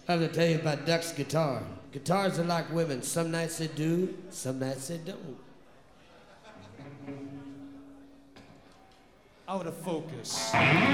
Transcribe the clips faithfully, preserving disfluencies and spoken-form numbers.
I have to tell you about Duck's guitar. Guitars are like women. Some nights they do, some nights they don't. Out of focus.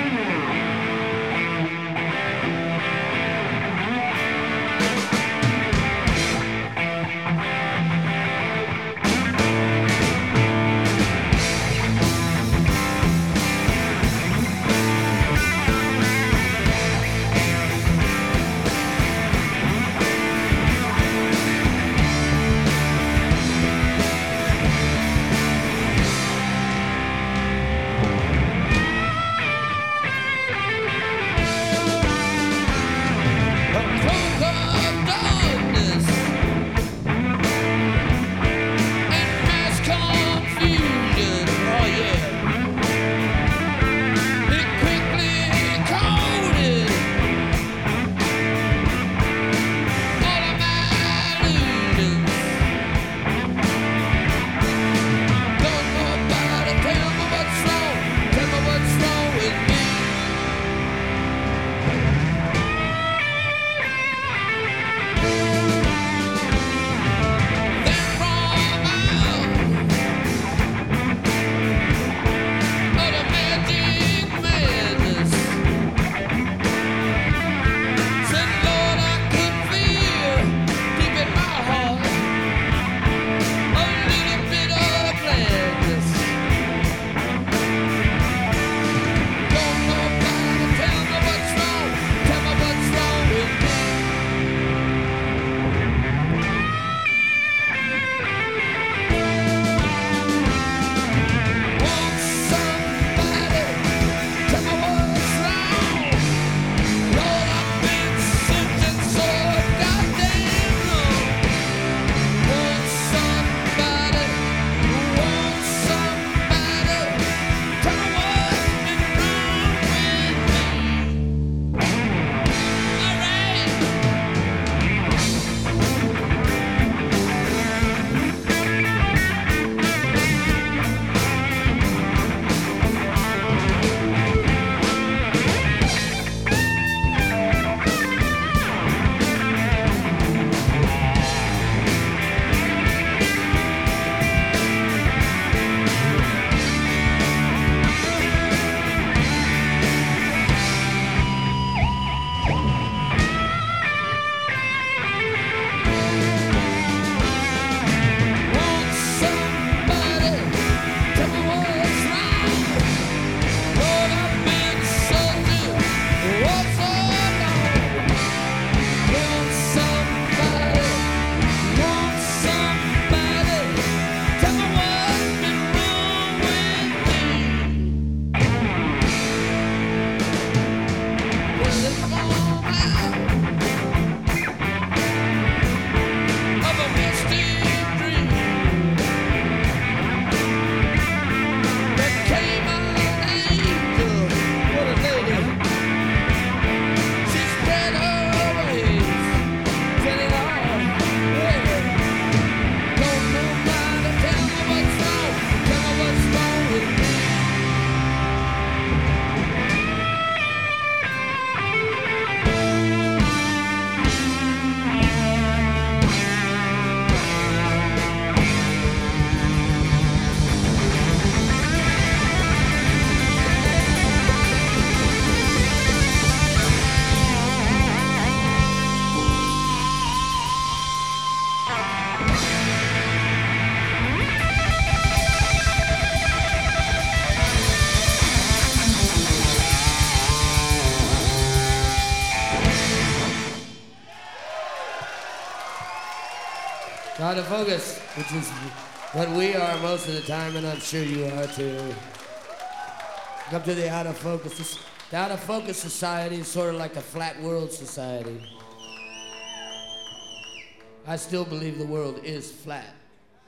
Out of focus, which is what we are most of the time, and I'm sure you are too. Come to the out of focus. The out of focus society is sort of like a flat world society. I still believe the world is flat.